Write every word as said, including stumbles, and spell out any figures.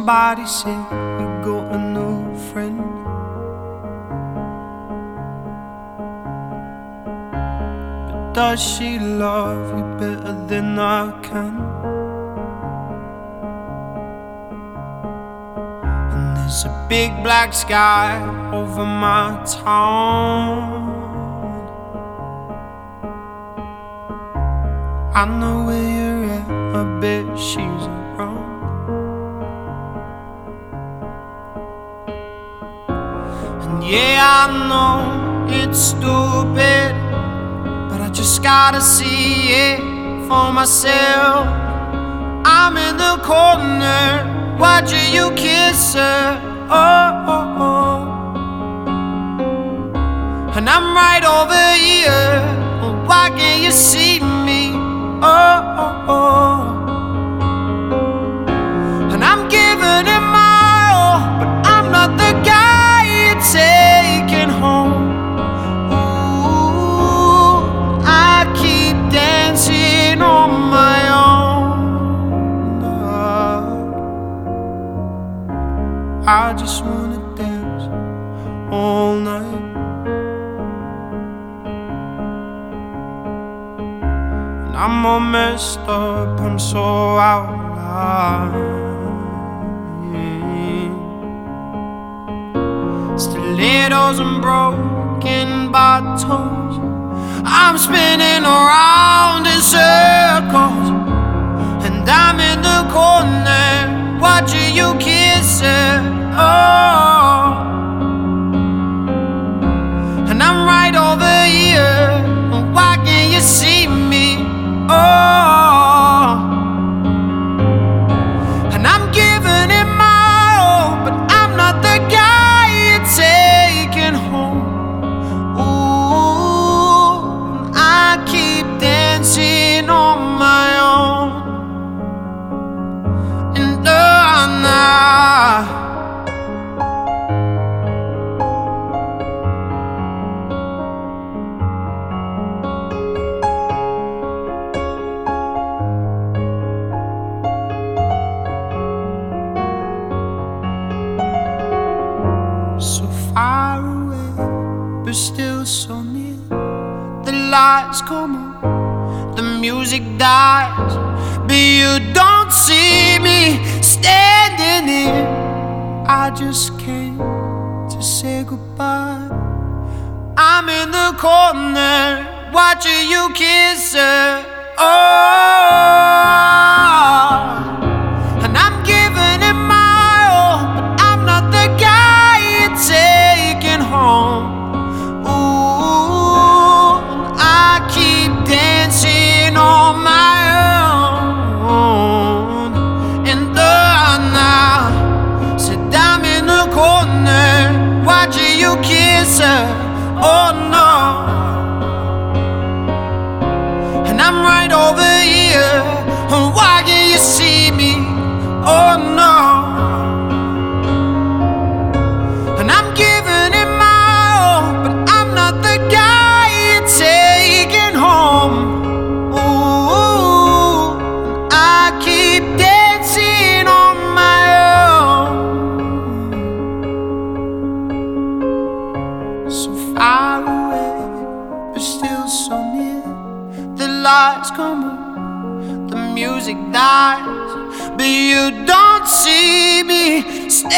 Somebody said you got a new friend, but does she love you better than I can? And there's a big black sky over my town. I know where you're at, I bet she's around. And yeah, I know it's stupid, but I just gotta see it for myself. I'm in the corner watching you kiss her, oh, oh, oh. And I'm right over here, why can't you see me? Oh, oh, oh. And I'm giving it my all, but I'm not the guy you're taking home. Ooh, I keep dancing on my own. I just wanna dance all night. I'm all messed up, I'm so out of line. Stilettos and broken bottles, I'm spinning around in circles. And I'm in the corner watching you kiss her, oh. And I'm right over here, why can't you see me? Oh, and I'm giving it my all, but I'm not the guy you're taking home. Ooh, I keep dancing on my own. And uh, nah. So far away, but still so near. The lights come on, the music dies, but you don't see me standing here. I just came to say goodbye. I'm in the corner watching you kiss her, oh. And I'm giving it my all, but I'm not the guy you're taking home. Ooh, I keep dancing on my own. And the night said I'm in the corner watching you kiss her, oh no. And I'm right over here, why can't you see me? Oh no. And I'm giving it my all, but I'm not the guy you're taking home. Ooh, I keep dancing on my own. So far away, but still so near. The lights come on, the music dies, but you don't see me